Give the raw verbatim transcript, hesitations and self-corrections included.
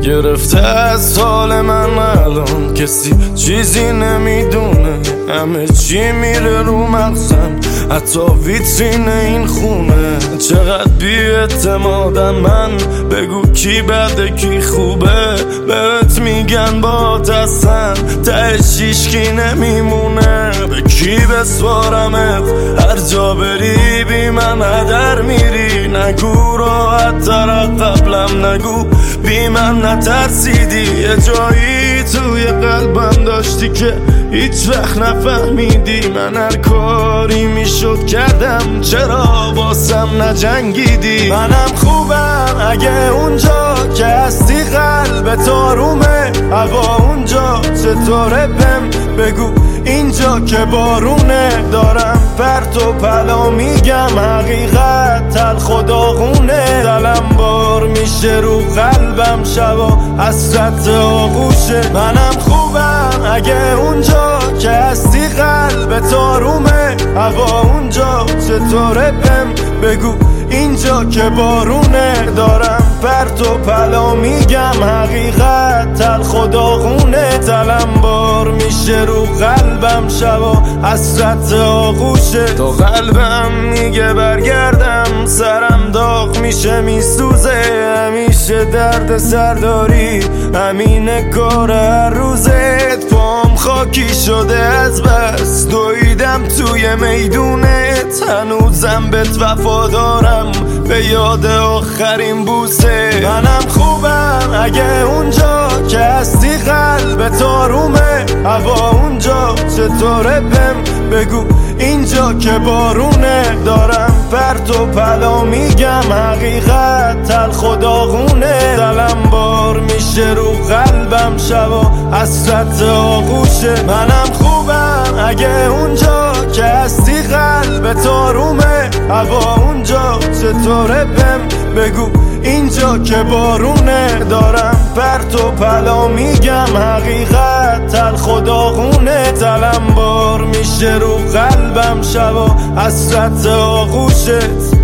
گرفته از حال من الان، کسی چیزی نمیدونه، همه چی میره رو مغزم، حتی ویترین این خونه. چقدر بی اعتمادم من، بگو کی بده کی خوبه، بهت میگن با دستن تهش هیچکی نمیمونه. به کی بسپارمت هر جا بری بی من هدر میری، نگو راحت تر قبلم نگو بی من نترسیدی. یه جایی توی قلبم داشتی که هیچ وقت نفهمیدی، من هر کاری میشد کردم چرا باسم نجنگیدی. منم خوبم اگه اونجا که هستی قلبت آرومه، هوا اونجا چطوره بهم بگو اینجا که بارونه. دارم پرت و پلا میگم حقیقت تلخ و داغونه، دلم بار میشه رو قلبم شبا حسرت آغوشه. منم خوبم اگه اونجا که هستی قلبت آرومه، هوا اونجا چطوره بهم بگو اینجا که بارونه. دارم پرت و پلا میگم حقیقت تلخ و داغونه، دلم بار میشه رو قلبم شبا حسرت آغوشه. تا قلبم میگه برگردم سرم داغ میشه میسوزه، همیشه درد سرداری همینه کار هر روزت. پام خاکی شده از بس دویدم توی میدونت، هنوزم بهت وفادارم به یاد آخرین بوسه. منم خوبم اگه اونجا که هستی قلبت آرومه، هوا اونجا چطوره بهم بگو اینجا که بارونه. دارم پرت و پلا میگم حقیقت تلخ و داغونه، دلم بار میشه رو قلبم شبا حسرت آغوشه. منم خوبم اگه اونجا که هستی قلبت آرومه، هوا اونجا چطوره بهم بگو اینجا که بارونه. دارم پرت و پلا میگم حقیقت تلخ و داغونه، دلم بار میشه رو قلبم شبا حسرت آغوشت.